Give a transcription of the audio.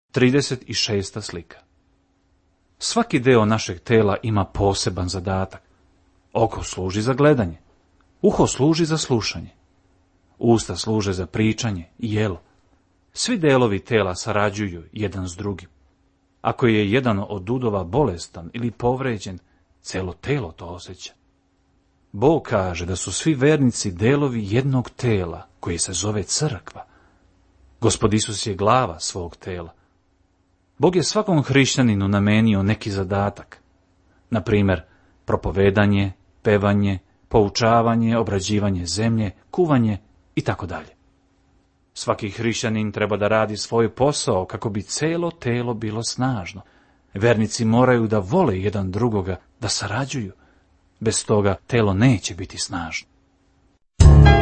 36. slika. Svaki deo našeg tela ima poseban zadatak. Oko služi za gledanje, uho služi za slušanje, usta služe za pričanje i jelo. Svi delovi tela sarađuju jedan s drugim. Ako je jedan od udova bolestan ili povređen, celo telo to osjeća. Bog kaže da su svi vernici delovi jednog tela, koje se zove crkva. Gospod Isus je glava svog tela. Bog je svakom hrišćaninu namenio neki zadatak. Na primjer, propovedanje, pevanje, poučavanje, obrađivanje zemlje, kuvanje i tako dalje. Svaki hrišćanin treba da radi svoj posao kako bi celo telo bilo snažno. Vernici moraju da vole jedan drugoga, da sarađuju. Bez toga telo neće biti snažno.